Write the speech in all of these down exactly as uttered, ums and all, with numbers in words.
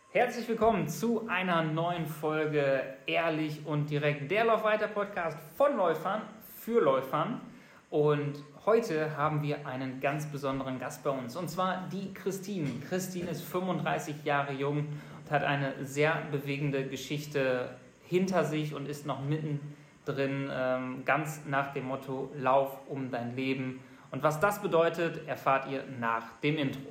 Herzlich willkommen zu einer neuen Folge Ehrlich und Direkt, der Laufweiter-Podcast von Läufern für Läufern. Und heute haben wir einen ganz besonderen Gast bei uns, und zwar die Christine. Christine ist fünfunddreißig Jahre jung und hat eine sehr bewegende Geschichte hinter sich und ist noch mittendrin, ähm, ganz nach dem Motto Lauf um dein Leben. Und was das bedeutet, erfahrt ihr nach dem Intro.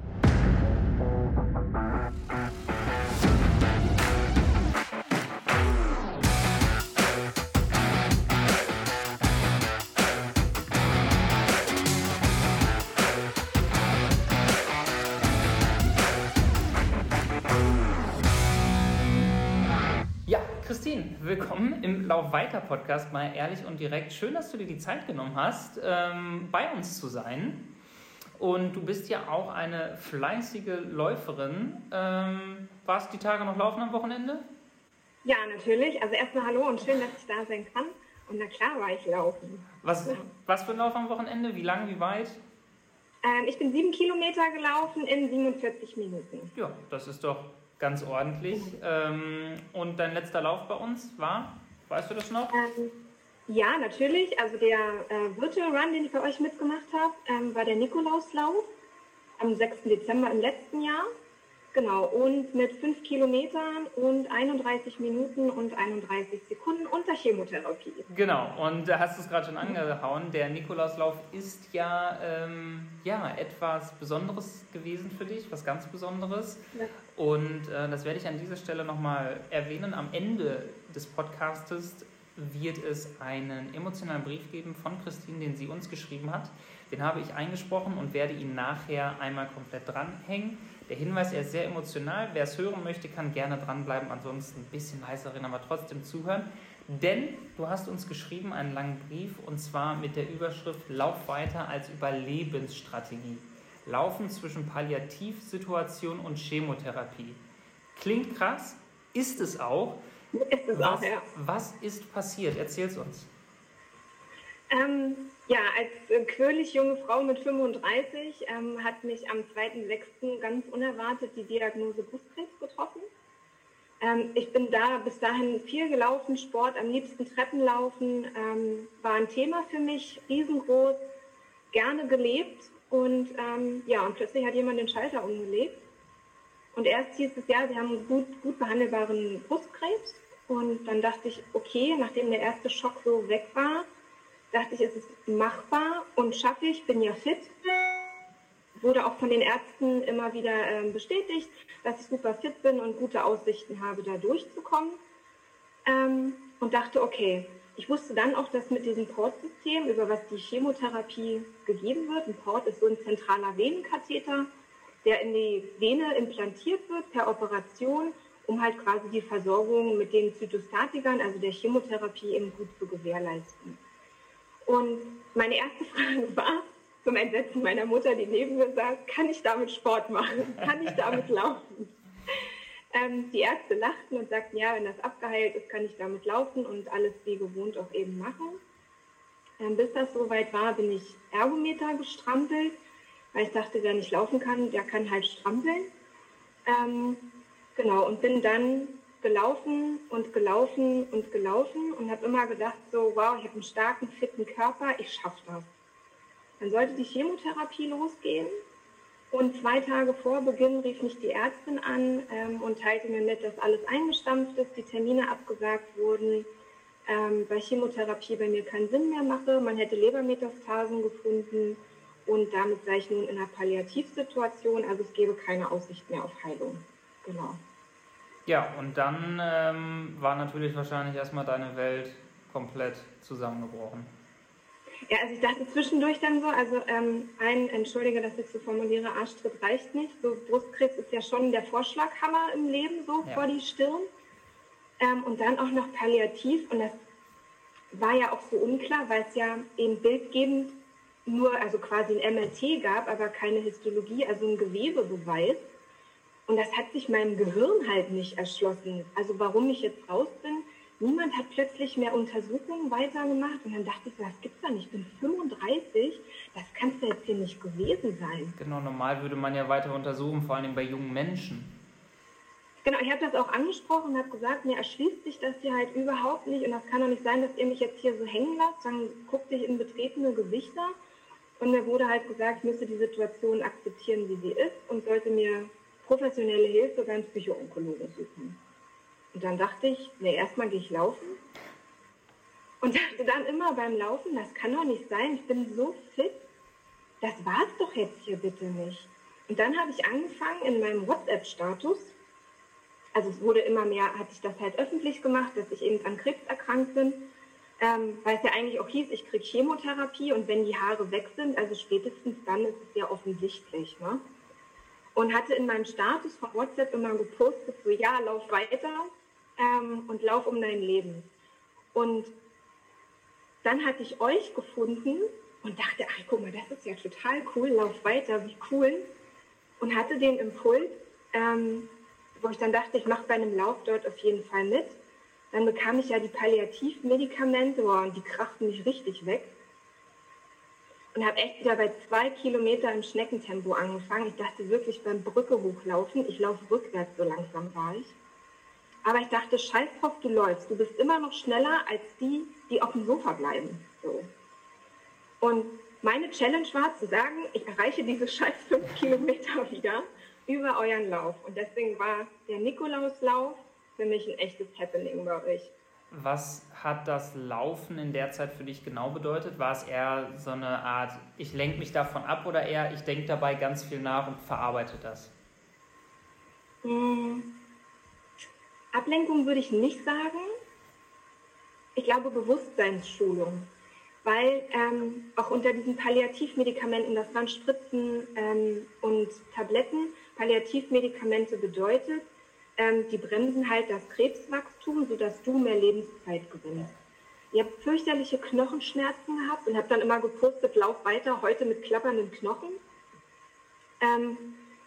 Christine, willkommen im Laufweiter-Podcast bei Ehrlich und Direkt. Schön, dass du dir die Zeit genommen hast, ähm, bei uns zu sein. Und du bist ja auch eine fleißige Läuferin. Ähm, warst du die Tage noch laufen am Wochenende? Ja, natürlich. Also erstmal hallo und schön, dass ich da sein kann. Und na klar war ich laufen. Was, was für ein Lauf am Wochenende? Wie lang, wie weit? Ähm, ich bin sieben Kilometer gelaufen in siebenundvierzig Minuten. Ja, das ist doch ganz ordentlich. Ähm, und dein letzter Lauf bei uns war, weißt du das noch? Ähm, ja, natürlich. Also der äh, Virtual Run, den ich bei euch mitgemacht habe, ähm, war der Nikolauslauf am sechsten Dezember im letzten Jahr. Genau, und mit fünf Kilometern und einunddreißig Minuten und einunddreißig Sekunden unter Chemotherapie. Genau, und da hast du es gerade schon angehauen. Der Nikolauslauf ist ja, ähm, ja etwas Besonderes gewesen für dich, was ganz Besonderes. Ja. Und äh, das werde ich an dieser Stelle nochmal erwähnen. Am Ende des Podcastes wird es einen emotionalen Brief geben von Christine, den sie uns geschrieben hat. Den habe ich eingesprochen und werde ihn nachher einmal komplett dranhängen. Der Hinweis, er ist sehr emotional. Wer es hören möchte, kann gerne dranbleiben. Ansonsten ein bisschen leiser reden, aber trotzdem zuhören. Denn du hast uns geschrieben einen langen Brief, und zwar mit der Überschrift Lauf weiter als Überlebensstrategie. Laufen zwischen Palliativsituation und Chemotherapie. Klingt krass, ist es auch. Ist es was, auch, ja. Was ist passiert? Erzähl's uns. Ähm, ja, als äh, quirlig junge Frau mit fünfunddreißig ähm, hat mich am zweiten sechsten ganz unerwartet die Diagnose Brustkrebs getroffen. Ähm, ich bin da bis dahin viel gelaufen, Sport, am liebsten Treppenlaufen, ähm, war ein Thema für mich, riesengroß, gerne gelebt und ähm, ja, und plötzlich hat jemand den Schalter umgelegt. Und erst hieß es, ja, sie haben einen gut, gut behandelbaren Brustkrebs. Und dann dachte ich, okay, nachdem der erste Schock so weg war, dachte ich, es ist machbar und schaffe ich, bin ja fit. Wurde auch von den Ärzten immer wieder äh, bestätigt, dass ich super fit bin und gute Aussichten habe, da durchzukommen. Ähm, und dachte, okay, ich wusste dann auch, dass mit diesem Port-System, über was die Chemotherapie gegeben wird, ein Port ist so ein zentraler Venenkatheter, der in die Vene implantiert wird per Operation, um halt quasi die Versorgung mit den Zytostatikern, also der Chemotherapie, eben gut zu gewährleisten. Und meine erste Frage war, zum Entsetzen meiner Mutter, die neben mir saß, kann ich damit Sport machen? Kann ich damit laufen? ähm, die Ärzte lachten und sagten, ja, wenn das abgeheilt ist, kann ich damit laufen und alles wie gewohnt auch eben machen. Ähm, bis das soweit war, bin ich Ergometer gestrampelt, weil ich dachte, wer nicht laufen kann, der kann halt strampeln. Ähm, genau, und bin dann gelaufen und gelaufen und gelaufen und habe immer gedacht, so, wow, ich habe einen starken, fitten Körper, ich schaffe das. Dann sollte die Chemotherapie losgehen und zwei Tage vor Beginn rief mich die Ärztin an ähm, und teilte mir mit, dass alles eingestampft ist, die Termine abgesagt wurden, ähm, weil Chemotherapie bei mir keinen Sinn mehr mache, man hätte Lebermetastasen gefunden. Und damit sei ich nun in einer Palliativsituation, also es gäbe keine Aussicht mehr auf Heilung. Genau. Ja, und dann ähm, war natürlich wahrscheinlich erstmal deine Welt komplett zusammengebrochen. Ja, also ich dachte zwischendurch dann so, also ähm, ein, entschuldige, dass ich so formuliere, Arschtritt reicht nicht. So Brustkrebs ist ja schon der Vorschlaghammer im Leben, so ja. Vor die Stirn. Ähm, und dann auch noch palliativ. Und das war ja auch so unklar, weil es ja eben bildgebend nur, also quasi ein M R T gab, aber keine Histologie, also ein Gewebebeweis. Und das hat sich meinem Gehirn halt nicht erschlossen. Also warum ich jetzt raus bin, niemand hat plötzlich mehr Untersuchungen weitergemacht. Und dann dachte ich so, das gibt's doch nicht, ich bin fünfunddreißig, das kann's ja jetzt hier nicht gewesen sein. Genau, normal würde man ja weiter untersuchen, vor allem bei jungen Menschen. Genau, ich habe das auch angesprochen und habe gesagt, mir erschließt sich das hier halt überhaupt nicht und das kann doch nicht sein, dass ihr mich jetzt hier so hängen lasst, dann guckt dich in betretene Gesichter. Und mir wurde halt gesagt, ich müsste die Situation akzeptieren, wie sie ist und sollte mir professionelle Hilfe beim Psychoonkologen suchen. Und dann dachte ich, nee, erstmal gehe ich laufen. Und dachte dann immer beim Laufen, das kann doch nicht sein, ich bin so fit, das war's doch jetzt hier bitte nicht. Und dann habe ich angefangen in meinem WhatsApp-Status, also es wurde immer mehr, hatte ich das halt öffentlich gemacht, dass ich eben an Krebs erkrankt bin, ähm, weil es ja eigentlich auch hieß, ich kriege Chemotherapie und wenn die Haare weg sind, also spätestens dann ist es ja offensichtlich, ne? Und hatte in meinem Status von WhatsApp immer gepostet, so ja, lauf weiter ähm, und lauf um dein Leben. Und dann hatte ich euch gefunden und dachte, ach guck mal, das ist ja total cool, lauf weiter, wie cool. Und hatte den Impuls, ähm, wo ich dann dachte, ich mache bei einem Lauf dort auf jeden Fall mit. Dann bekam ich ja die Palliativmedikamente, boah, und die krachten mich richtig weg. Und habe echt wieder bei zwei Kilometer im Schneckentempo angefangen. Ich dachte wirklich beim Brücke hochlaufen, ich laufe rückwärts, so langsam war ich. Aber ich dachte, scheiß drauf, du läufst. Du bist immer noch schneller als die, die auf dem Sofa bleiben. So. Und meine Challenge war zu sagen, ich erreiche diese scheiß fünf Kilometer wieder über euren Lauf. Und deswegen war der Nikolauslauf für mich ein echtes Happening bei euch. Was hat das Laufen in der Zeit für dich genau bedeutet? War es eher so eine Art, ich lenke mich davon ab oder eher, ich denke dabei ganz viel nach und verarbeite das? Hm. Ablenkung würde ich nicht sagen. Ich glaube Bewusstseinsschulung. Weil ähm, auch unter diesen Palliativmedikamenten, das waren Spritzen ähm, und Tabletten, Palliativmedikamente bedeutet, ähm, die bremsen halt das Krebswachstum, sodass du mehr Lebenszeit gewinnst. Ich habe fürchterliche Knochenschmerzen gehabt und habe dann immer gepostet, lauf weiter, heute mit klappernden Knochen. Ähm,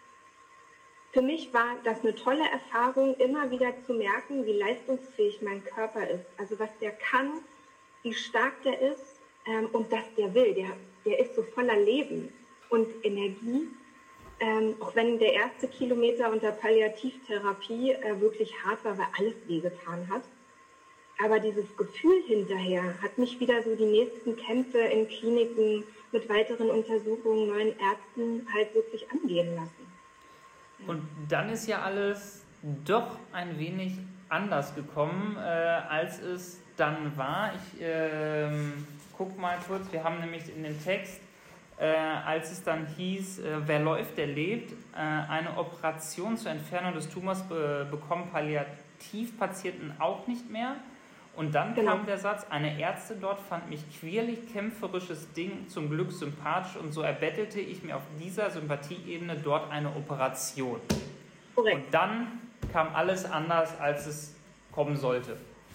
für mich war das eine tolle Erfahrung, immer wieder zu merken, wie leistungsfähig mein Körper ist. Also was der kann, wie stark der ist ähm, und dass der will. Der, der ist so voller Leben und Energie. Ähm, auch wenn der erste Kilometer unter Palliativtherapie äh, wirklich hart war, weil alles wehgetan hat. Aber dieses Gefühl hinterher hat mich wieder so die nächsten Kämpfe in Kliniken mit weiteren Untersuchungen, neuen Ärzten halt wirklich angehen lassen. Ja. Und dann ist ja alles doch ein wenig anders gekommen, äh, als es dann war. Ich äh, guck mal kurz, wir haben nämlich in dem Text, Äh, als es dann hieß, äh, wer läuft, der lebt, äh, eine Operation zur Entfernung des Tumors be- bekommen Palliativpatienten auch nicht mehr. Und dann genau. kam der Satz, eine Ärztin dort fand mich quirlig, kämpferisches Ding, zum Glück sympathisch und so erbettelte ich mir auf dieser Sympathieebene dort eine Operation. Korrekt. Und dann kam alles anders, als es kommen sollte.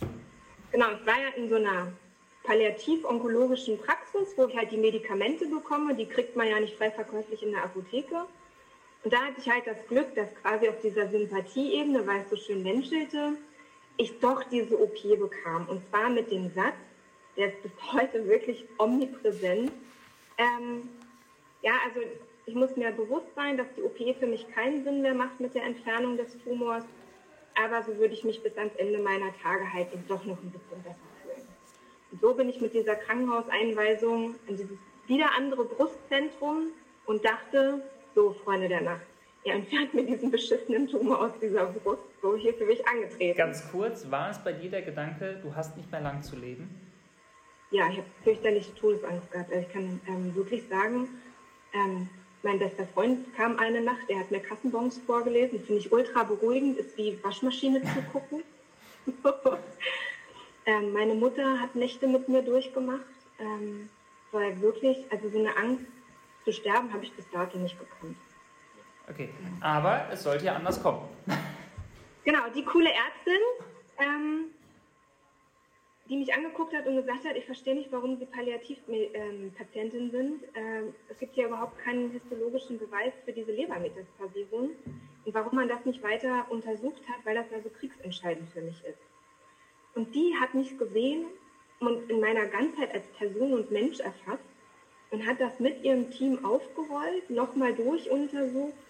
Genau, ich war ja in so einer palliativ-onkologischen Praxis, wo ich halt die Medikamente bekomme, die kriegt man ja nicht frei verkäuflich in der Apotheke. Und da hatte ich halt das Glück, dass quasi auf dieser Sympathieebene, weil es so schön menschelte, ich doch diese O P bekam. Und zwar mit dem Satz, der ist bis heute wirklich omnipräsent. Ähm, ja, also ich muss mir bewusst sein, dass die O P für mich keinen Sinn mehr macht mit der Entfernung des Tumors. Aber so würde ich mich bis ans Ende meiner Tage halt doch noch ein bisschen besser fühlen. Und so bin ich mit dieser Krankenhauseinweisung in dieses wieder andere Brustzentrum und dachte, so Freunde der Nacht, ihr entfernt mir diesen beschissenen Tumor aus dieser Brust, so hier für mich angetreten. Ganz kurz, war es bei dir der Gedanke, du hast nicht mehr lang zu leben? Ja, ich habe fürchterliche Todesangst gehabt. Also ich kann ähm, wirklich sagen, ähm, mein bester Freund kam eine Nacht, der hat mir Kassenbons vorgelesen, finde ich ultra beruhigend, ist wie Waschmaschine zu gucken. Ähm, meine Mutter hat Nächte mit mir durchgemacht, ähm, weil wirklich, also so eine Angst zu sterben, habe ich bis dato nicht gekannt. Okay, aber es sollte ja anders kommen. Genau, die coole Ärztin, ähm, die mich angeguckt hat und gesagt hat, ich verstehe nicht, warum Sie Palliativpatientin sind. Ähm, es gibt ja überhaupt keinen histologischen Beweis für diese Lebermetastasierung und warum man das nicht weiter untersucht hat, weil das ja so kriegsentscheidend für mich ist. Und die hat mich gesehen und in meiner Ganzheit als Person und Mensch erfasst und hat das mit ihrem Team aufgerollt, nochmal durchuntersucht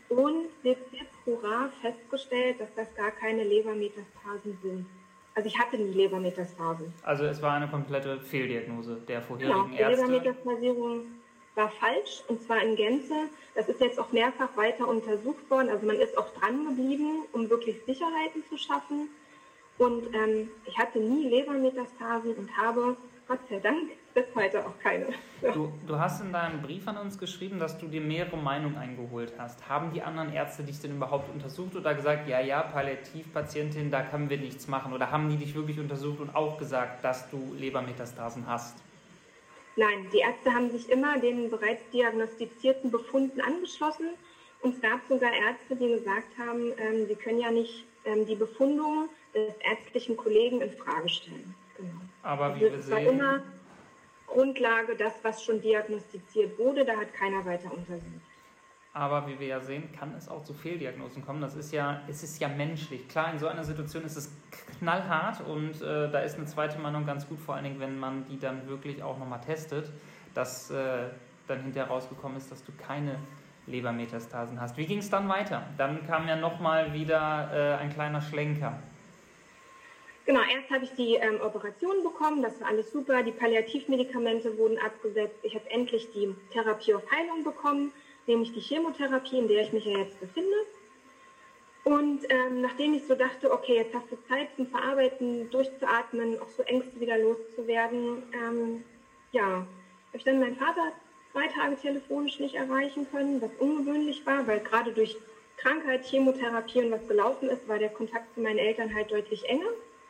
und jetzt, jetzt hurra festgestellt, dass das gar keine Lebermetastasen sind. Also ich hatte nie Lebermetastasen. Also es war eine komplette Fehldiagnose der vorherigen Genau, die Ärzte. Lebermetastasierung war falsch und zwar in Gänze. Das ist jetzt auch mehrfach weiter untersucht worden. Also man ist auch dran geblieben, um wirklich Sicherheiten zu schaffen. Und ähm, ich hatte nie Lebermetastasen und habe, Gott sei Dank, bis heute auch keine. Ja. Du, du hast in deinem Brief an uns geschrieben, dass du dir mehrere Meinungen eingeholt hast. Haben die anderen Ärzte dich denn überhaupt untersucht oder gesagt, ja, ja, Palliativpatientin, da können wir nichts machen? Oder haben die dich wirklich untersucht und auch gesagt, dass du Lebermetastasen hast? Nein, die Ärzte haben sich immer den bereits diagnostizierten Befunden angeschlossen. Und es gab sogar Ärzte, die gesagt haben, ähm, sie können ja nicht ähm, die Befundung des ärztlichen Kollegen in Frage stellen. Genau. Aber wie also, wir es war sehen, immer Grundlage, das, was schon diagnostiziert wurde, da hat keiner weiter untersucht. Aber wie wir ja sehen, kann es auch zu Fehldiagnosen kommen. Das ist ja, es ist ja menschlich. Klar, in so einer Situation ist es knallhart und äh, da ist eine zweite Meinung ganz gut, vor allen Dingen, wenn man die dann wirklich auch nochmal testet, dass äh, dann hinterher rausgekommen ist, dass du keine Lebermetastasen hast. Wie ging es dann weiter? Dann kam ja nochmal wieder äh, ein kleiner Schlenker. Genau, erst habe ich die ähm, Operation bekommen, das war alles super, die Palliativmedikamente wurden abgesetzt, ich habe endlich die Therapie auf Heilung bekommen, nämlich die Chemotherapie, in der ich mich ja jetzt befinde. Und ähm, nachdem ich so dachte, okay, jetzt hast du Zeit zum Verarbeiten, durchzuatmen, auch so Ängste wieder loszuwerden, ähm, ja, habe ich dann meinen Vater zwei Tage telefonisch nicht erreichen können, was ungewöhnlich war, weil gerade durch Krankheit, Chemotherapie und was gelaufen ist, war der Kontakt zu meinen Eltern halt deutlich enger.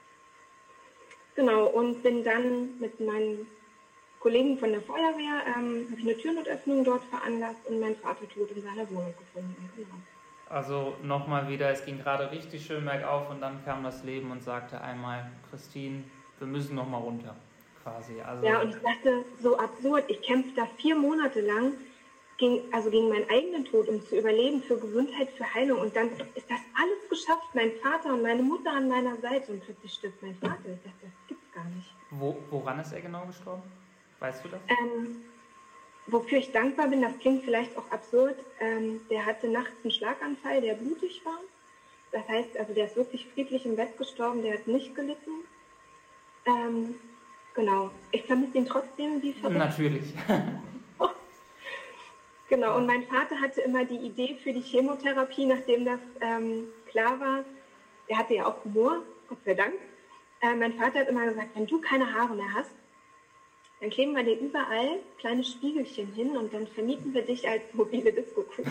Genau, und bin dann mit meinen Kollegen von der Feuerwehr, ähm, habe ich eine Türnotöffnung dort veranlasst und meinen Vater tot in seiner Wohnung gefunden. Genau. Also nochmal wieder, es ging gerade richtig schön bergauf und dann kam das Leben und sagte einmal, Christine, wir müssen nochmal runter, quasi. Also ja, und ich dachte, so absurd, ich kämpfe da vier Monate lang gegen, also gegen meinen eigenen Tod, um zu überleben, für Gesundheit, für Heilung. Und dann ist das alles geschafft, mein Vater und meine Mutter an meiner Seite und plötzlich stirbt mein Vater. Ich dachte, das gibt's gar nicht. Wo, woran ist er genau gestorben? Weißt du das? Ähm, wofür ich dankbar bin, das klingt vielleicht auch absurd, ähm, der hatte nachts einen Schlaganfall, der blutig war. Das heißt, also der ist wirklich friedlich im Bett gestorben, der hat nicht gelitten. Ähm, genau. Ich vermisse ihn trotzdem, wie verrückt. Natürlich. Genau, und mein Vater hatte immer die Idee für die Chemotherapie, nachdem das ähm, klar war. Er hatte ja auch Humor, Gott sei Dank. Äh, mein Vater hat immer gesagt, wenn du keine Haare mehr hast, dann kleben wir dir überall kleine Spiegelchen hin und dann vermieten wir dich als mobile Disco-Kugel.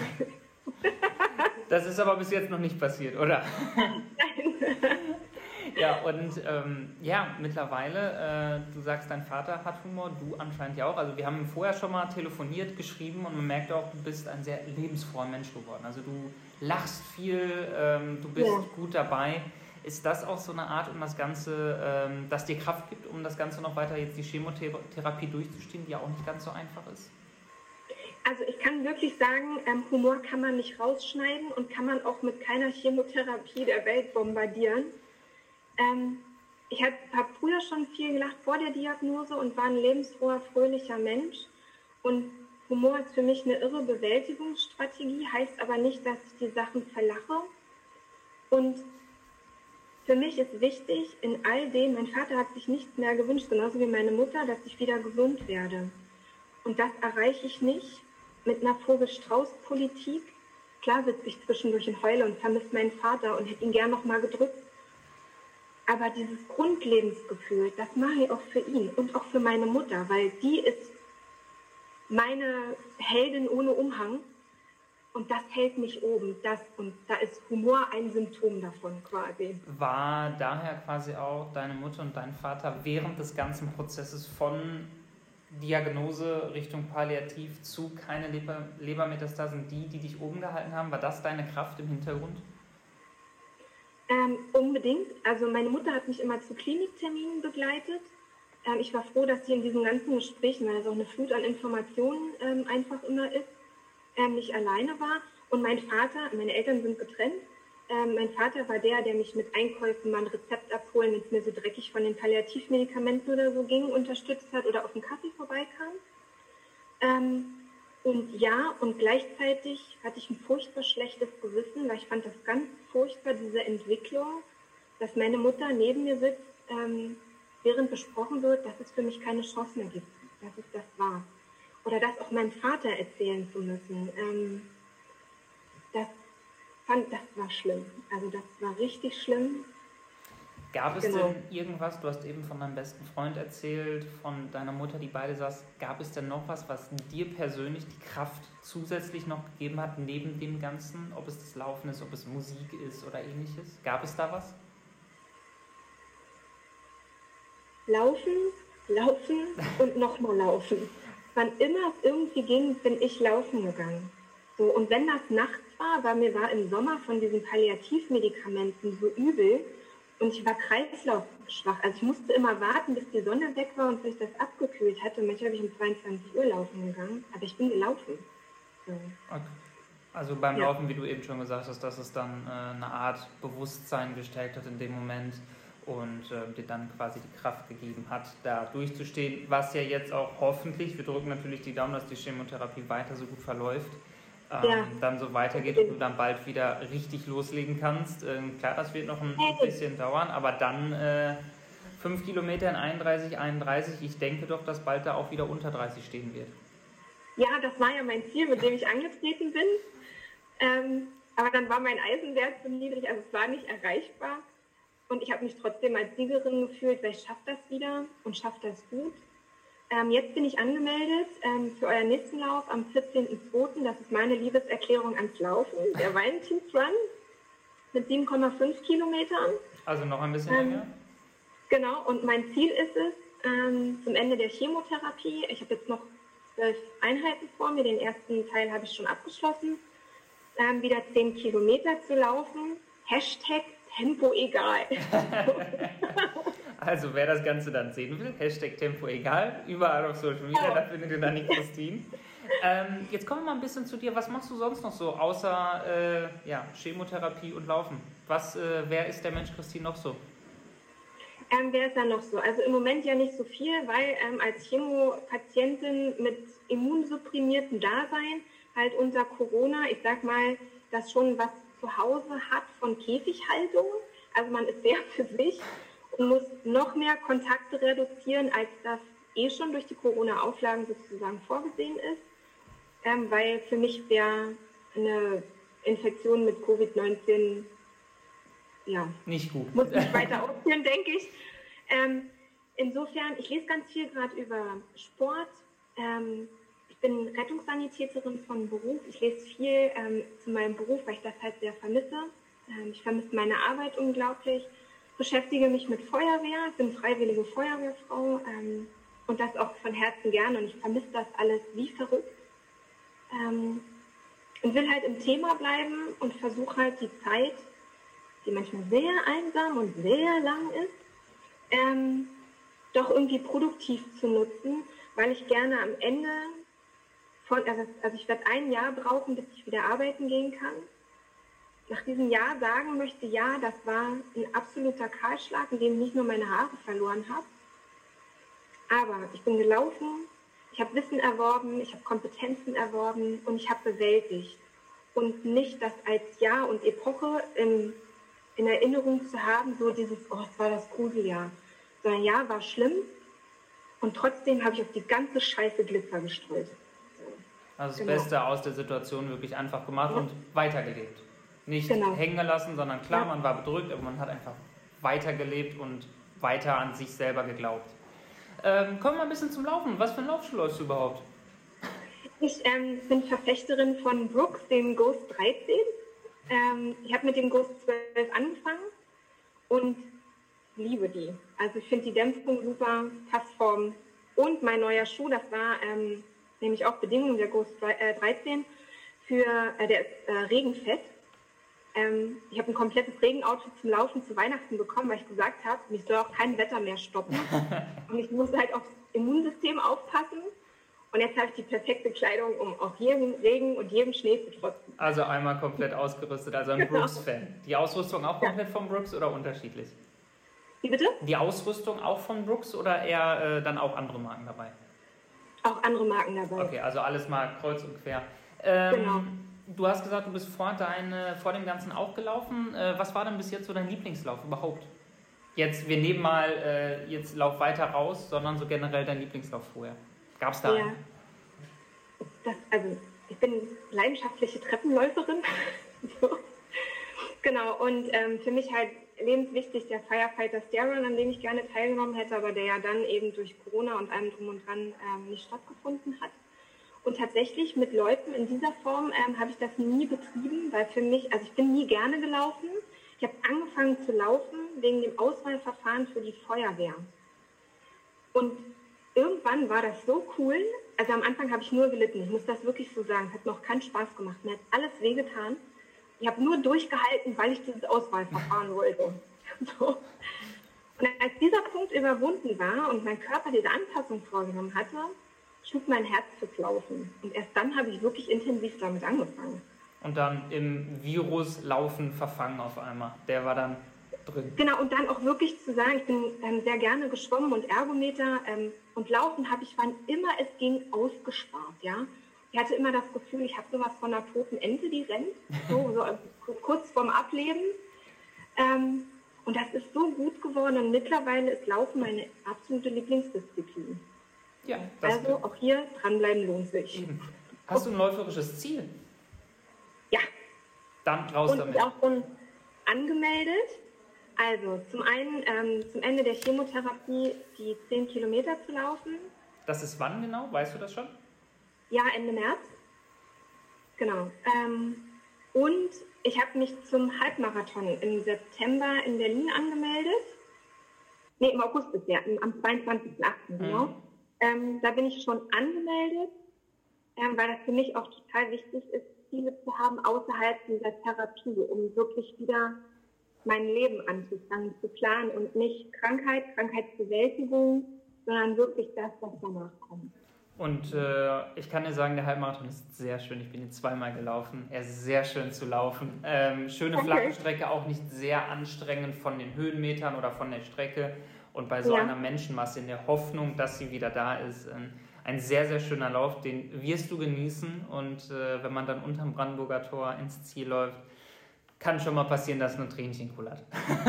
Das ist aber bis jetzt noch nicht passiert, oder? Nein. Ja, und ähm, ja, mittlerweile, äh, du sagst, dein Vater hat Humor, du anscheinend ja auch. Also wir haben vorher schon mal telefoniert, geschrieben und man merkt auch, du bist ein sehr lebensfroher Mensch geworden. Also du lachst viel, ähm, du bist ja. gut dabei. Ist das auch so eine Art, um das Ganze, ähm, das dir Kraft gibt, um das Ganze noch weiter jetzt die Chemotherapie durchzustehen, die ja auch nicht ganz so einfach ist? Also ich kann wirklich sagen, ähm, Humor kann man nicht rausschneiden und kann man auch mit keiner Chemotherapie der Welt bombardieren. Ähm, ich habe hab früher schon viel gelacht vor der Diagnose und war ein lebensfroher, fröhlicher Mensch. Und Humor ist für mich eine irre Bewältigungsstrategie, heißt aber nicht, dass ich die Sachen verlache. Und für mich ist wichtig, in all dem, mein Vater hat sich nichts mehr gewünscht, genauso wie meine Mutter, dass ich wieder gesund werde. Und das erreiche ich nicht mit einer Vogel-Strauß-Politik. Klar sitze ich zwischendurch und heule und vermisse meinen Vater und hätte ihn gern noch mal gedrückt. Aber dieses Grundlebensgefühl, das mache ich auch für ihn und auch für meine Mutter, weil die ist meine Heldin ohne Umhang und das hält mich oben. Das, und da ist Humor ein Symptom davon quasi. War daher quasi auch deine Mutter und dein Vater während des ganzen Prozesses von Diagnose Richtung Palliativ zu keine Leber, Lebermetastasen die, die dich oben gehalten haben? War das deine Kraft im Hintergrund? Ähm, unbedingt. Also meine Mutter hat mich immer zu Klinikterminen begleitet. Ähm, ich war froh, dass sie in diesen ganzen Gesprächen, weil es auch eine Flut an Informationen ähm, einfach immer ist, ähm, nicht alleine war. Und mein Vater, meine Eltern sind getrennt, ähm, mein Vater war der, der mich mit Einkäufen, mal ein Rezept abholen, wenn es mir so dreckig von den Palliativmedikamenten oder so ging, unterstützt hat oder auf den Kaffee vorbeikam. Ähm, Und ja, und gleichzeitig hatte ich ein furchtbar schlechtes Gewissen, weil ich fand das ganz furchtbar, diese Entwicklung, dass meine Mutter neben mir sitzt, ähm, während besprochen wird, dass es für mich keine Chance mehr gibt, dass es das war. Oder das auch meinem Vater erzählen zu müssen. Ähm, das, fand, das war schlimm. Also das war richtig schlimm. Gab es Genau. denn irgendwas, du hast eben von deinem besten Freund erzählt, von deiner Mutter, die beide saß, gab es denn noch was, was dir persönlich die Kraft zusätzlich noch gegeben hat, neben dem Ganzen? Ob es das Laufen ist, ob es Musik ist oder ähnliches? Gab es da was? Laufen, laufen und nochmal laufen. Wann immer es irgendwie ging, bin ich laufen gegangen. So, und wenn das nachts war, weil mir war im Sommer von diesen Palliativmedikamenten so übel und ich war kreislaufschwach. Also ich musste immer warten, bis die Sonne weg war und bis das abgekühlt hatte. Und manchmal bin ich um zweiundzwanzig Uhr laufen gegangen, aber ich bin gelaufen. So. Okay. Also beim Ja. Laufen, wie du eben schon gesagt hast, dass es dann äh, eine Art Bewusstsein gestärkt hat in dem Moment und äh, dir dann quasi die Kraft gegeben hat, da durchzustehen, was ja jetzt auch hoffentlich, wir drücken natürlich die Daumen, dass die Chemotherapie weiter so gut verläuft, ähm, Ja. dann so weitergeht und du dann bald wieder richtig loslegen kannst. Ähm, klar, das wird noch ein bisschen dauern, aber dann äh, fünf Kilometer in einunddreißig, einunddreißig, ich denke doch, dass bald da auch wieder unter dreißig stehen wird. Ja, das war ja mein Ziel, mit dem ich angetreten bin. Ähm, aber dann war mein Eisenwert so niedrig, also es war nicht erreichbar. Und ich habe mich trotzdem als Siegerin gefühlt, weil ich schaffe das wieder und schaffe das gut. Ähm, jetzt bin ich angemeldet ähm, für euren nächsten Lauf am vierzehnten zweiten Das ist meine Liebeserklärung ans Laufen, der Valentinsrun mit sieben Komma fünf Kilometern. Also noch ein bisschen Ähm, länger? Genau, und mein Ziel ist es, ähm, zum Ende der Chemotherapie, ich habe jetzt noch zwölf Einheiten vor mir, den ersten Teil habe ich schon abgeschlossen, ähm, wieder zehn Kilometer zu laufen. Hashtag Tempo egal. Also wer das Ganze dann sehen will, Hashtag Tempo egal, überall auf Social Media, da findet ihr dann die Christine. Ähm, jetzt kommen wir mal ein bisschen zu dir. Was machst du sonst noch so, außer äh, ja, Chemotherapie und Laufen? Was, äh, wer ist der Mensch Christine noch so? Ähm, wer ist da noch so? Also im Moment ja nicht so viel, weil ähm, als Chemopatientin mit immunsupprimiertem Dasein halt unter Corona, ich sag mal, das schon was zu Hause hat von Käfighaltung. Also man ist sehr für sich und muss noch mehr Kontakte reduzieren, als das eh schon durch die Corona-Auflagen sozusagen vorgesehen ist. Ähm, weil für mich wäre eine Infektion mit Covid neunzehn ja, nicht gut. Muss nicht weiter ausführen, denke ich. Ähm, insofern, ich lese ganz viel gerade über Sport. Ähm, ich bin Rettungssanitäterin von Beruf. Ich lese viel ähm, zu meinem Beruf, weil ich das halt sehr vermisse. Ähm, ich vermisse meine Arbeit unglaublich. Beschäftige mich mit Feuerwehr, bin freiwillige Feuerwehrfrau ähm, und das auch von Herzen gerne. Und ich vermisse das alles wie verrückt. Ähm, und will halt im Thema bleiben und versuche halt die Zeit, die manchmal sehr einsam und sehr lang ist, ähm, doch irgendwie produktiv zu nutzen, weil ich gerne am Ende von, also, also ich werde ein Jahr brauchen, bis ich wieder arbeiten gehen kann. Nach diesem Jahr sagen möchte, ja, das war ein absoluter Kahlschlag, in dem ich nicht nur meine Haare verloren habe, aber ich bin gelaufen, ich habe Wissen erworben, ich habe Kompetenzen erworben und ich habe bewältigt. Und nicht das als Jahr und Epoche im in Erinnerung zu haben, so dieses, oh, es war das Gruseljahr. Sondern ja, war schlimm und trotzdem habe ich auf die ganze Scheiße Glitzer gestreut. Also das Genau. Beste aus der Situation wirklich einfach gemacht Ja. und weitergelebt. Nicht Genau. hängen gelassen, sondern klar, Ja. man war bedrückt, aber man hat einfach weitergelebt und weiter an sich selber geglaubt. Ähm, kommen wir ein bisschen zum Laufen. Was für ein Laufschuh läufst du überhaupt? Ich ähm, bin Verfechterin von Brooks, dem Ghost dreizehn. Ähm, ich habe mit dem Ghost zwölf angefangen und liebe die. Also ich finde die Dämpfung super, Passform und mein neuer Schuh, das war ähm, nämlich auch Bedingung der Ghost dreizehn, für, äh, der ist äh, regenfest. Ähm, ich habe ein komplettes Regenoutfit zum Laufen zu Weihnachten bekommen, weil ich gesagt habe, mich soll auch kein Wetter mehr stoppen. Und ich muss halt aufs Immunsystem aufpassen. Und jetzt habe ich die perfekte Kleidung, um auch jedem Regen und jedem Schnee zu trotzen. Also einmal komplett ausgerüstet, also ein Genau. Brooks-Fan. Die Ausrüstung auch komplett von Brooks oder unterschiedlich? Wie bitte? Die Ausrüstung auch von Brooks oder eher äh, dann auch andere Marken dabei? Auch andere Marken dabei. Okay, also alles mal kreuz und quer. Ähm, genau. Du hast gesagt, du bist vor, deine, vor dem Ganzen auch gelaufen. Äh, was war denn bis jetzt so dein Lieblingslauf überhaupt? Jetzt, wir nehmen mal äh, jetzt Lauf weiter raus, sondern so generell dein Lieblingslauf vorher. Gab es da ja. einen? Das, also, ich bin leidenschaftliche Treppenläuferin. so. Genau, und ähm, für mich halt lebenswichtig der Firefighter Stair Run, an dem ich gerne teilgenommen hätte, aber der ja dann eben durch Corona und allem drum und dran ähm, nicht stattgefunden hat. Und tatsächlich mit Läufen in dieser Form ähm, habe ich das nie betrieben, weil für mich, also ich bin nie gerne gelaufen. Ich habe angefangen zu laufen wegen dem Auswahlverfahren für die Feuerwehr. Und irgendwann war das so cool, also am Anfang habe ich nur gelitten, ich muss das wirklich so sagen, es hat mir auch keinen Spaß gemacht, mir hat alles wehgetan. Ich habe nur durchgehalten, weil ich dieses Auswahlverfahren wollte. So. Und als dieser Punkt überwunden war und mein Körper diese Anpassung vorgenommen hatte, schlug mein Herz fürs Laufen. Und erst dann habe ich wirklich intensiv damit angefangen. Und dann im Virus Laufen verfangen auf einmal. Der war dann drin. Genau, und dann auch wirklich zu sagen, ich bin ähm, sehr gerne geschwommen und Ergometer ähm, und Laufen habe ich, wann immer es ging, ausgespart, ja. Ich hatte immer das Gefühl, ich habe sowas von einer toten Ente, die rennt, so, so kurz vorm Ableben. Ähm, und das ist so gut geworden und mittlerweile ist Laufen meine absolute Lieblingsdisziplin. Ja, das also auch hier dranbleiben lohnt sich. Eben. Hast du ein läuferisches Ziel? Ja. Dann raus und damit. Und auch schon angemeldet. Also zum einen ähm, zum Ende der Chemotherapie die zehn Kilometer zu laufen. Das ist wann genau? Weißt du das schon? Ja, Ende März. Genau. Ähm, und ich habe mich zum Halbmarathon im September in Berlin angemeldet. Nee, im August bisher, am zweiundzwanzigsten achten genau. Mhm. Ähm, da bin ich schon angemeldet, ähm, weil das für mich auch total wichtig ist, Ziele zu haben außerhalb dieser Therapie, um wirklich wieder mein Leben anzufangen, zu planen und nicht Krankheit, Krankheitsbewältigung, sondern wirklich das, was danach kommt. Und äh, ich kann dir sagen, der Halbmarathon ist sehr schön. Ich bin ihn zweimal gelaufen. Er ist sehr schön zu laufen. Ähm, schöne okay. flache Strecke, auch nicht sehr anstrengend von den Höhenmetern oder von der Strecke. Und bei so ja. einer Menschenmasse in der Hoffnung, dass sie wieder da ist, ähm, ein sehr, sehr schöner Lauf, den wirst du genießen. Und äh, wenn man dann unterm Brandenburger Tor ins Ziel läuft, kann schon mal passieren, dass ein Tränchen kullert.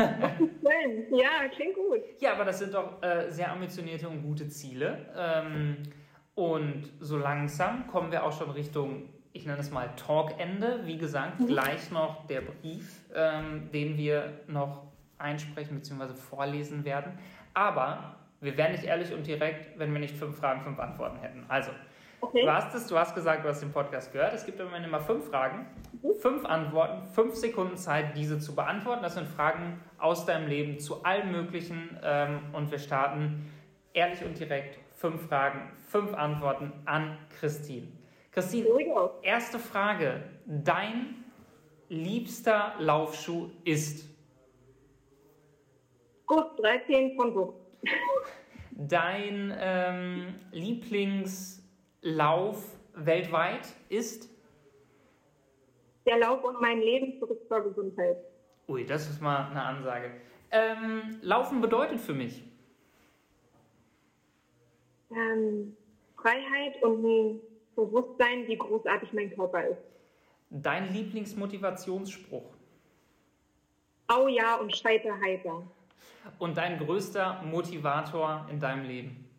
Ja, klingt gut. Ja, aber das sind doch äh, sehr ambitionierte und gute Ziele. Ähm, und so langsam kommen wir auch schon Richtung, ich nenne es mal Talkende. Wie gesagt, mhm. gleich noch der Brief, ähm, den wir noch einsprechen bzw. vorlesen werden. Aber wir wären nicht ehrlich und direkt, wenn wir nicht fünf Fragen, fünf Antworten hätten. Also, okay. du hast es, du hast gesagt, du hast den Podcast gehört. Es gibt immerhin immer fünf Fragen, mhm. fünf Antworten, fünf Sekunden Zeit, diese zu beantworten. Das sind Fragen aus deinem Leben zu allem Möglichen. Ähm, und wir starten ehrlich und direkt. Fünf Fragen, fünf Antworten an Christine. Christine, erste Frage. Dein liebster Laufschuh ist? Gurt dreizehn von Gurt. Dein ähm, Lieblingslauf weltweit ist? Der Lauf und mein Leben zurück zur Gesundheit. Ui, das ist mal eine Ansage. Ähm, Laufen bedeutet für mich? Ähm, Freiheit und ein Bewusstsein, wie großartig mein Körper ist. Dein Lieblingsmotivationsspruch? Au ja und scheiter heiter. Und dein größter Motivator in deinem Leben?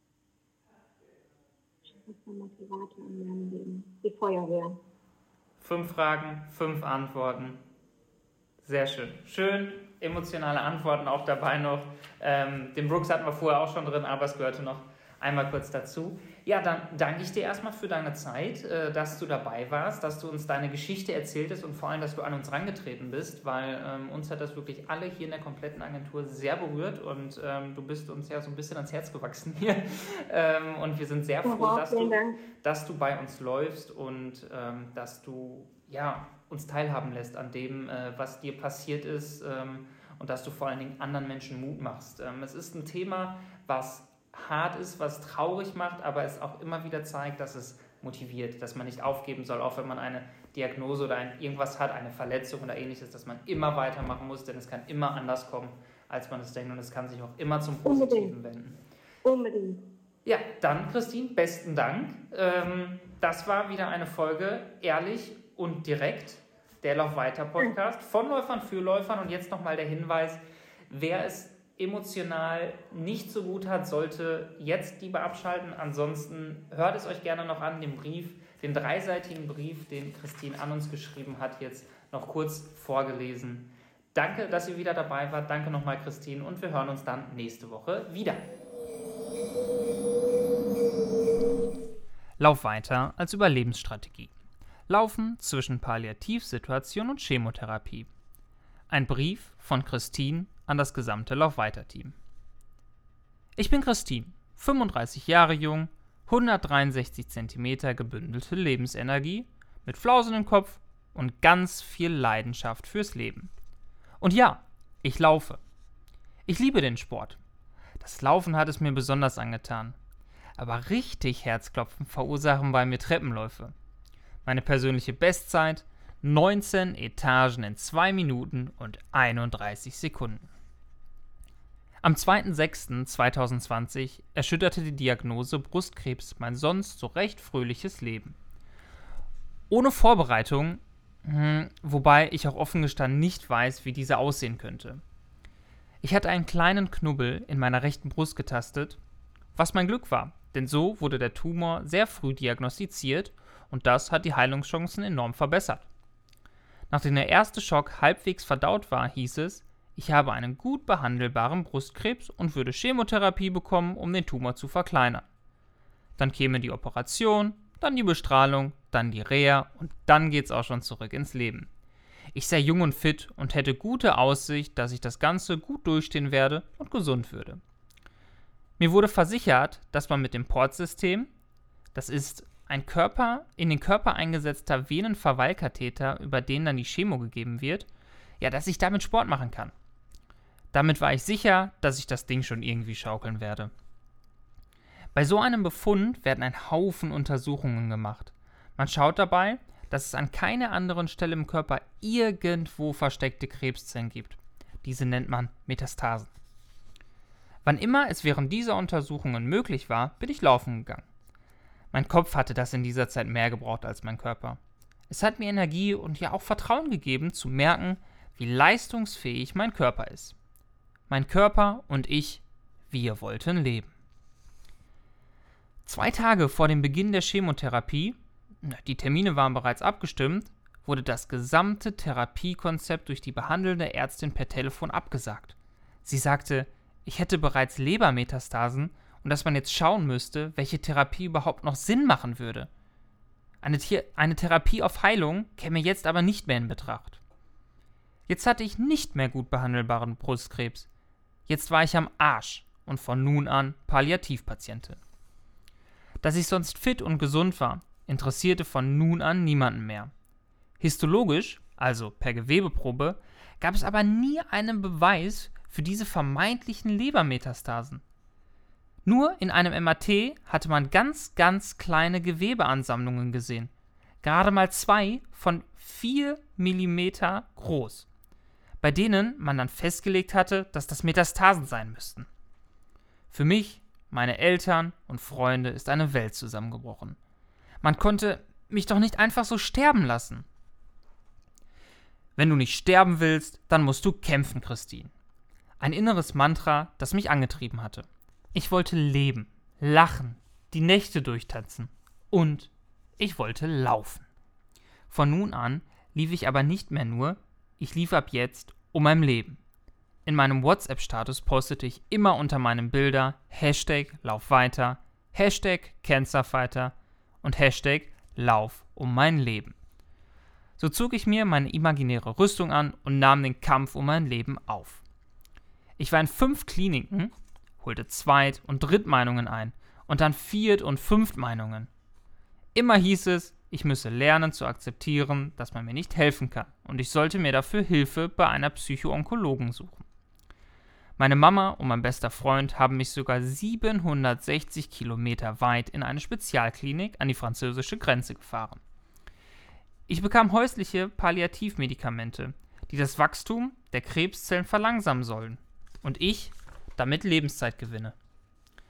Größter Motivator in meinem Leben? Die Feuerwehr. Fünf Fragen, fünf Antworten. Sehr schön. Schön, emotionale Antworten auch dabei noch. Ähm, den Brooks hatten wir vorher auch schon drin, aber es gehörte noch einmal kurz dazu. Ja, dann danke ich dir erstmal für deine Zeit, äh, dass du dabei warst, dass du uns deine Geschichte erzähltest und vor allem, dass du an uns rangetreten bist, weil ähm, uns hat das wirklich alle hier in der kompletten Agentur sehr berührt und ähm, du bist uns ja so ein bisschen ans Herz gewachsen hier ähm, und wir sind sehr froh, dass du, dass du bei uns läufst und ähm, dass du ja, uns teilhaben lässt an dem, äh, was dir passiert ist ähm, und dass du vor allen Dingen anderen Menschen Mut machst. Ähm, es ist ein Thema, was hart ist, was traurig macht, aber es auch immer wieder zeigt, dass es motiviert, dass man nicht aufgeben soll, auch wenn man eine Diagnose oder ein, irgendwas hat, eine Verletzung oder ähnliches, dass man immer weitermachen muss, denn es kann immer anders kommen, als man es denkt und es kann sich auch immer zum Positiven Unbedingt. wenden. Unbedingt. Ja, dann Christine, besten Dank. Ähm, das war wieder eine Folge ehrlich und direkt, der Lauf weiter Podcast von Läufern für Läufern. Und jetzt nochmal der Hinweis, wer es emotional nicht so gut hat, sollte jetzt lieber abschalten. Ansonsten hört es euch gerne noch an, den Brief, den dreiseitigen Brief, den Christine an uns geschrieben hat, jetzt noch kurz vorgelesen. Danke, dass ihr wieder dabei wart. Danke nochmal, Christine. Und wir hören uns dann nächste Woche wieder. Lauf weiter als Überlebensstrategie. Laufen zwischen Palliativsituation und Chemotherapie. Ein Brief von Christine an das gesamte Lauf-Weiter-Team. Ich bin Christine, fünfunddreißig Jahre jung, hundertdreiundsechzig Zentimeter gebündelte Lebensenergie, mit Flausen im Kopf und ganz viel Leidenschaft fürs Leben. Und ja, ich laufe. Ich liebe den Sport. Das Laufen hat es mir besonders angetan. Aber richtig Herzklopfen verursachen bei mir Treppenläufe. Meine persönliche Bestzeit: neunzehn Etagen in zwei Minuten und einunddreißig Sekunden. Am zweiten sechsten zweitausendzwanzig erschütterte die Diagnose Brustkrebs mein sonst so recht fröhliches Leben. Ohne Vorbereitung, hm, wobei ich auch offen gestanden nicht weiß, wie diese aussehen könnte. Ich hatte einen kleinen Knubbel in meiner rechten Brust getastet, was mein Glück war, denn so wurde der Tumor sehr früh diagnostiziert und das hat die Heilungschancen enorm verbessert. Nachdem der erste Schock halbwegs verdaut war, hieß es, ich habe einen gut behandelbaren Brustkrebs und würde Chemotherapie bekommen, um den Tumor zu verkleinern. Dann käme die Operation, dann die Bestrahlung, dann die Reha und dann geht's auch schon zurück ins Leben. Ich sei jung und fit und hätte gute Aussicht, dass ich das Ganze gut durchstehen werde und gesund würde. Mir wurde versichert, dass man mit dem P O R T-System, das ist ein Körper, in den Körper eingesetzter Venenverweilkatheter, über den dann die Chemo gegeben wird, ja, dass ich damit Sport machen kann. Damit war ich sicher, dass ich das Ding schon irgendwie schaukeln werde. Bei so einem Befund werden ein Haufen Untersuchungen gemacht. Man schaut dabei, dass es an keiner anderen Stelle im Körper irgendwo versteckte Krebszellen gibt. Diese nennt man Metastasen. Wann immer es während dieser Untersuchungen möglich war, bin ich laufen gegangen. Mein Kopf hatte das in dieser Zeit mehr gebraucht als mein Körper. Es hat mir Energie und ja auch Vertrauen gegeben, zu merken, wie leistungsfähig mein Körper ist. Mein Körper und ich, wir wollten leben. Zwei Tage vor dem Beginn der Chemotherapie, die Termine waren bereits abgestimmt, wurde das gesamte Therapiekonzept durch die behandelnde Ärztin per Telefon abgesagt. Sie sagte, ich hätte bereits Lebermetastasen und dass man jetzt schauen müsste, welche Therapie überhaupt noch Sinn machen würde. Eine, Th- eine Therapie auf Heilung käme jetzt aber nicht mehr in Betracht. Jetzt hatte ich nicht mehr gut behandelbaren Brustkrebs. Jetzt war ich am Arsch und von nun an Palliativpatientin. Dass ich sonst fit und gesund war, interessierte von nun an niemanden mehr. Histologisch, also per Gewebeprobe, gab es aber nie einen Beweis für diese vermeintlichen Lebermetastasen. Nur in einem M R T hatte man ganz, ganz kleine Gewebeansammlungen gesehen. Gerade mal zwei von vier Millimeter groß, bei denen man dann festgelegt hatte, dass das Metastasen sein müssten. Für mich, meine Eltern und Freunde ist eine Welt zusammengebrochen. Man konnte mich doch nicht einfach so sterben lassen. Wenn du nicht sterben willst, dann musst du kämpfen, Christine. Ein inneres Mantra, das mich angetrieben hatte. Ich wollte leben, lachen, die Nächte durchtanzen und ich wollte laufen. Von nun an lief ich aber nicht mehr nur, ich lief ab jetzt um mein Leben. In meinem WhatsApp-Status postete ich immer unter meinem Bilder Hashtag Lauf weiter, Hashtag Cancerfighter und Hashtag Lauf um mein Leben. So zog ich mir meine imaginäre Rüstung an und nahm den Kampf um mein Leben auf. Ich war in fünf Kliniken, holte Zweit- und Drittmeinungen ein und dann Viert- und Fünftmeinungen. Immer hieß es, ich müsse lernen zu akzeptieren, dass man mir nicht helfen kann und ich sollte mir dafür Hilfe bei einer Psycho-Onkologen suchen. Meine Mama und mein bester Freund haben mich sogar siebenhundertsechzig Kilometer weit in eine Spezialklinik an die französische Grenze gefahren. Ich bekam häusliche Palliativmedikamente, die das Wachstum der Krebszellen verlangsamen sollen und ich damit Lebenszeit gewinne.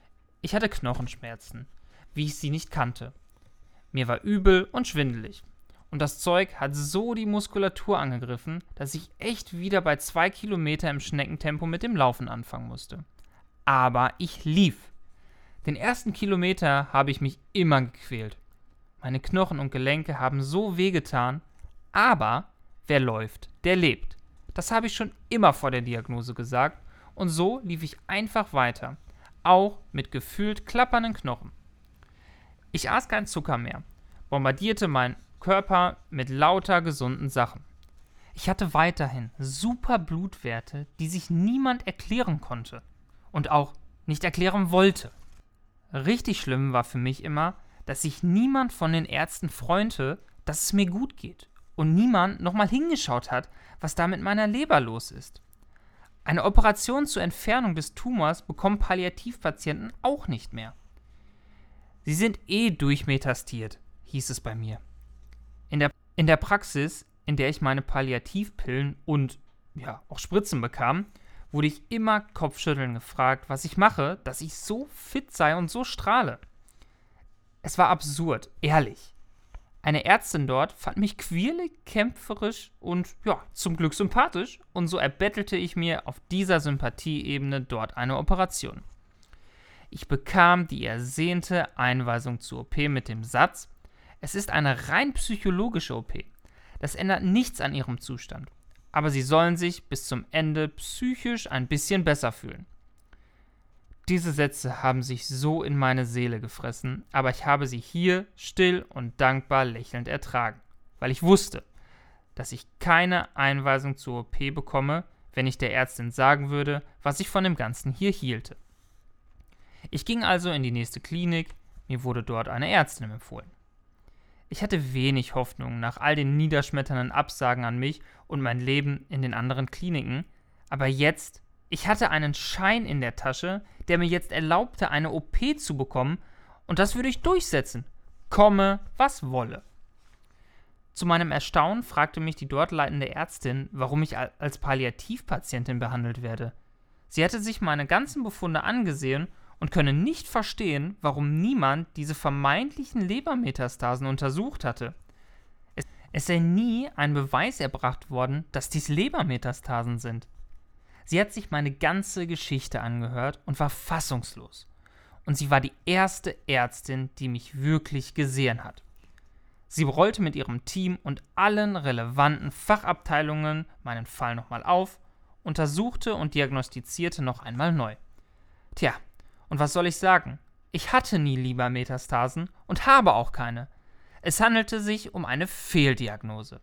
Ich hatte Knochenschmerzen, wie ich sie nicht kannte. Mir war übel und schwindelig. Und das Zeug hat so die Muskulatur angegriffen, dass ich echt wieder bei zwei Kilometer im Schneckentempo mit dem Laufen anfangen musste. Aber ich lief. Den ersten Kilometer habe ich mich immer gequält. Meine Knochen und Gelenke haben so wehgetan, aber wer läuft, der lebt. Das habe ich schon immer vor der Diagnose gesagt und so lief ich einfach weiter, auch mit gefühlt klappernden Knochen. Ich aß keinen Zucker mehr, bombardierte meinen Körper mit lauter gesunden Sachen. Ich hatte weiterhin super Blutwerte, die sich niemand erklären konnte und auch nicht erklären wollte. Richtig schlimm war für mich immer, dass sich niemand von den Ärzten freute, dass es mir gut geht und niemand nochmal hingeschaut hat, was da mit meiner Leber los ist. Eine Operation zur Entfernung des Tumors bekommen Palliativpatienten auch nicht mehr. Sie sind eh durchmetastiert, hieß es bei mir. In der, in der Praxis, in der ich meine Palliativpillen und ja auch Spritzen bekam, wurde ich immer Kopfschütteln gefragt, was ich mache, dass ich so fit sei und so strahle. Es war absurd, ehrlich. Eine Ärztin dort fand mich quirlig, kämpferisch und ja, zum Glück sympathisch und so erbettelte ich mir auf dieser Sympathieebene dort eine Operation. Ich bekam die ersehnte Einweisung zur O P mit dem Satz: Es ist eine rein psychologische O P. Das ändert nichts an ihrem Zustand. Aber sie sollen sich bis zum Ende psychisch ein bisschen besser fühlen. Diese Sätze haben sich so in meine Seele gefressen, aber ich habe sie hier still und dankbar lächelnd ertragen, weil ich wusste, dass ich keine Einweisung zur O P bekomme, wenn ich der Ärztin sagen würde, was ich von dem Ganzen hier hielte. Ich ging also in die nächste Klinik, mir wurde dort eine Ärztin empfohlen. Ich hatte wenig Hoffnung nach all den niederschmetternden Absagen an mich und mein Leben in den anderen Kliniken, aber jetzt, ich hatte einen Schein in der Tasche, der mir jetzt erlaubte, eine O P zu bekommen und das würde ich durchsetzen, komme, was wolle. Zu meinem Erstaunen fragte mich die dort leitende Ärztin, warum ich als Palliativpatientin behandelt werde. Sie hatte sich meine ganzen Befunde angesehen und könne nicht verstehen, warum niemand diese vermeintlichen Lebermetastasen untersucht hatte. Es, es sei nie ein Beweis erbracht worden, dass dies Lebermetastasen sind. Sie hat sich meine ganze Geschichte angehört und war fassungslos. Und sie war die erste Ärztin, die mich wirklich gesehen hat. Sie rollte mit ihrem Team und allen relevanten Fachabteilungen meinen Fall nochmal auf, untersuchte und diagnostizierte noch einmal neu. Tja, und was soll ich sagen? Ich hatte nie Lebermetastasen und habe auch keine. Es handelte sich um eine Fehldiagnose.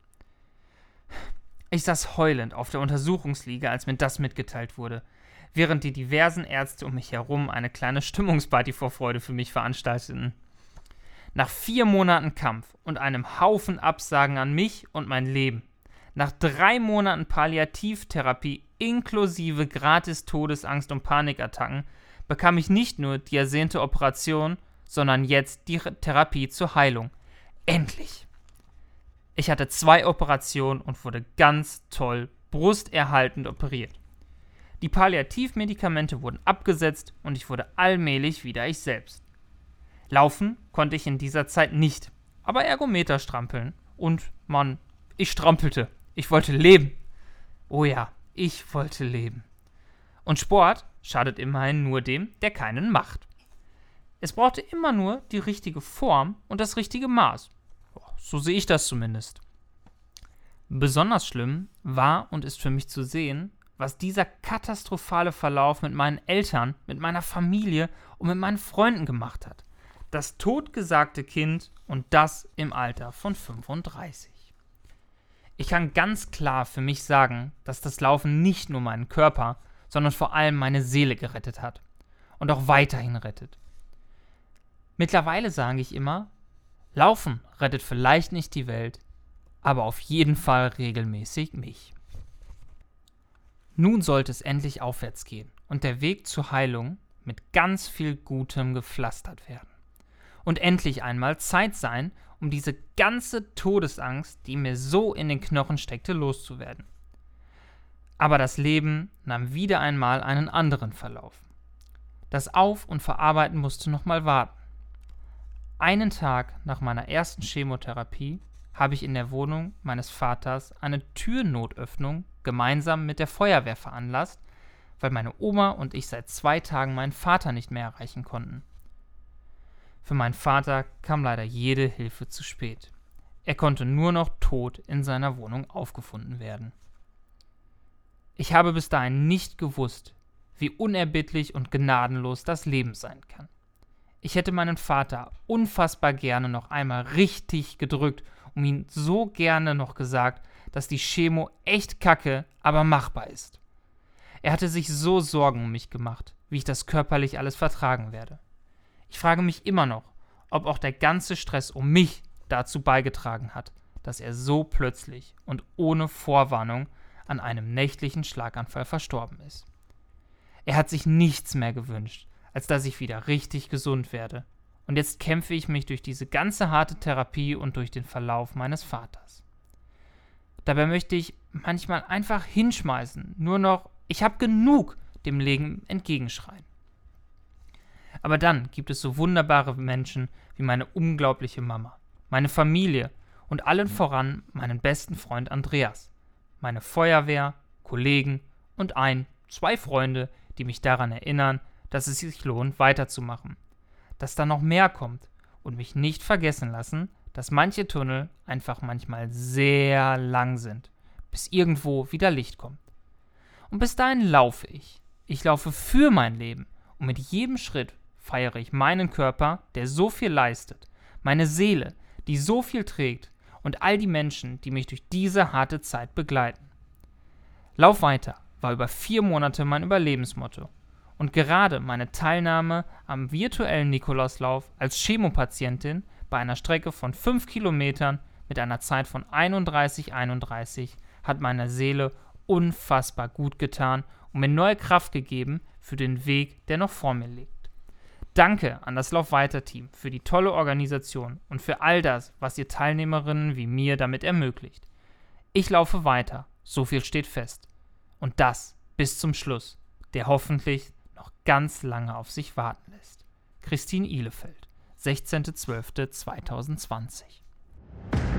Ich saß heulend auf der Untersuchungsliege, als mir das mitgeteilt wurde, während die diversen Ärzte um mich herum eine kleine Stimmungsparty vor Freude für mich veranstalteten. Nach vier Monaten Kampf und einem Haufen Absagen an mich und mein Leben, nach drei Monaten Palliativtherapie inklusive gratis Todesangst und Panikattacken, bekam ich nicht nur die ersehnte Operation, sondern jetzt die Therapie zur Heilung. Endlich! Ich hatte zwei Operationen und wurde ganz toll brusterhaltend operiert. Die Palliativmedikamente wurden abgesetzt und ich wurde allmählich wieder ich selbst. Laufen konnte ich in dieser Zeit nicht, aber Ergometer strampeln. Und Mann, ich strampelte. Ich wollte leben. Oh ja, ich wollte leben. Und Sport schadet immerhin nur dem, der keinen macht. Es brauchte immer nur die richtige Form und das richtige Maß. So sehe ich das zumindest. Besonders schlimm war und ist für mich zu sehen, was dieser katastrophale Verlauf mit meinen Eltern, mit meiner Familie und mit meinen Freunden gemacht hat. Das totgesagte Kind und das im Alter von fünfunddreißig. Ich kann ganz klar für mich sagen, dass das Laufen nicht nur meinen Körper, sondern vor allem meine Seele gerettet hat und auch weiterhin rettet. Mittlerweile sage ich immer, Laufen rettet vielleicht nicht die Welt, aber auf jeden Fall regelmäßig mich. Nun sollte es endlich aufwärts gehen und der Weg zur Heilung mit ganz viel Gutem gepflastert werden. Und endlich einmal Zeit sein, um diese ganze Todesangst, die mir so in den Knochen steckte, loszuwerden. Aber das Leben nahm wieder einmal einen anderen Verlauf. Das Auf- und Verarbeiten musste noch mal warten. Einen Tag nach meiner ersten Chemotherapie habe ich in der Wohnung meines Vaters eine Türnotöffnung gemeinsam mit der Feuerwehr veranlasst, weil meine Oma und ich seit zwei Tagen meinen Vater nicht mehr erreichen konnten. Für meinen Vater kam leider jede Hilfe zu spät. Er konnte nur noch tot in seiner Wohnung aufgefunden werden. Ich habe bis dahin nicht gewusst, wie unerbittlich und gnadenlos das Leben sein kann. Ich hätte meinen Vater unfassbar gerne noch einmal richtig gedrückt und ihm so gerne noch gesagt, dass die Chemo echt kacke, aber machbar ist. Er hatte sich so Sorgen um mich gemacht, wie ich das körperlich alles vertragen werde. Ich frage mich immer noch, ob auch der ganze Stress um mich dazu beigetragen hat, dass er so plötzlich und ohne Vorwarnung an einem nächtlichen Schlaganfall verstorben ist. Er hat sich nichts mehr gewünscht, als dass ich wieder richtig gesund werde. Und jetzt kämpfe ich mich durch diese ganze harte Therapie und durch den Verlauf meines Vaters. Dabei möchte ich manchmal einfach hinschmeißen, nur noch, ich habe genug, dem Leben entgegenschreien. Aber dann gibt es so wunderbare Menschen wie meine unglaubliche Mama, meine Familie und allen voran meinen besten Freund Andreas, meine Feuerwehr, Kollegen und ein, zwei Freunde, die mich daran erinnern, dass es sich lohnt, weiterzumachen, dass da noch mehr kommt und mich nicht vergessen lassen, dass manche Tunnel einfach manchmal sehr lang sind, bis irgendwo wieder Licht kommt. Und bis dahin laufe ich. Ich laufe für mein Leben und mit jedem Schritt feiere ich meinen Körper, der so viel leistet, meine Seele, die so viel trägt und all die Menschen, die mich durch diese harte Zeit begleiten. Lauf weiter war über vier Monate mein Überlebensmotto. Und gerade meine Teilnahme am virtuellen Nikolauslauf als Chemopatientin bei einer Strecke von fünf Kilometern mit einer Zeit von einunddreißig einunddreißig hat meiner Seele unfassbar gut getan und mir neue Kraft gegeben für den Weg, der noch vor mir liegt. Danke an das Lauf-Weiter-Team für die tolle Organisation und für all das, was ihr Teilnehmerinnen wie mir damit ermöglicht. Ich laufe weiter, so viel steht fest. Und das bis zum Schluss, der hoffentlich noch ganz lange auf sich warten lässt. Christine Ihlefeld, sechzehnter zwölfter zweitausendzwanzig.